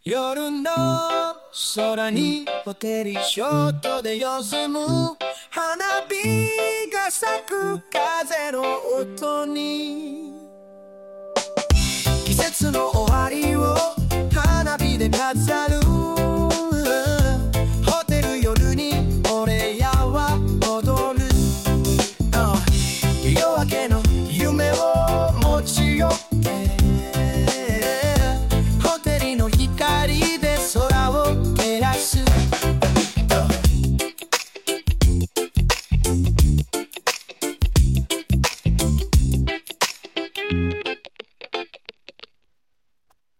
夜の空にホテルショートで休む花火が咲く風の音に季節の終わりを花火で飾る